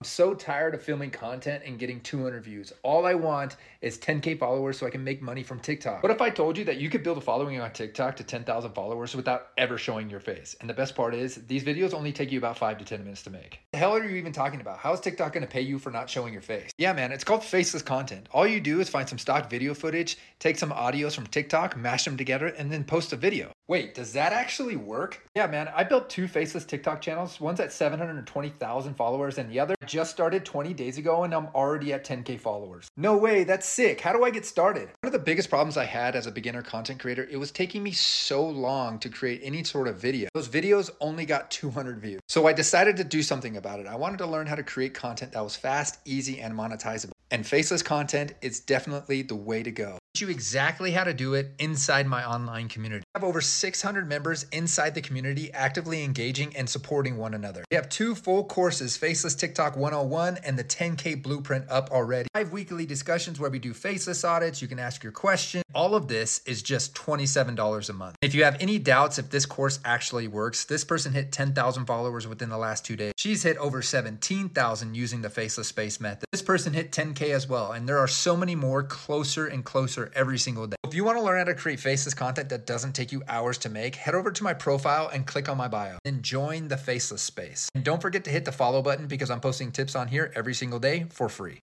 So tired of filming content and getting 200 views. All I want is 10K followers so I can make money from TikTok. What if I told you that you could build a following on TikTok to 10,000 followers without ever showing your face? And the best part is, these videos only take you about 5 to 10 minutes to make. What the hell are you even talking about? How is TikTok gonna pay you for not showing your face? Yeah, man, it's called faceless content. All you do is find some stock video footage, take some audios from TikTok, mash them together, and then post a video. Wait, does that actually work? Yeah, man, I built 2 faceless TikTok channels. One's at 720,000 followers and the other just started 20 days ago and I'm already at 10K followers. No way, that's sick. How do I get started? One of the biggest problems I had as a beginner content creator, it was taking me so long to create any sort of video. Those videos only got 200 views. So I decided to do something about it. I wanted to learn how to create content that was fast, easy, and monetizable. And faceless content is definitely the way to go. You exactly how to do it inside my online community. I have over 600 members inside the community actively engaging and supporting one another. We have 2 full courses, Faceless TikTok 101 and the 10K Blueprint up already. 5 weekly discussions where we do faceless audits. You can ask your question. All of this is just $27 a month. If you have any doubts if this course actually works, this person hit 10,000 followers within the last 2 days. She's hit over 17,000 using the faceless space method. This person hit 10K as well. And there are so many more closer and closer every single day. If you want to learn how to create faceless content that doesn't take you hours to make, head over to my profile and click on my bio. Then join the faceless space. And don't forget to hit the follow button because I'm posting tips on here every single day for free.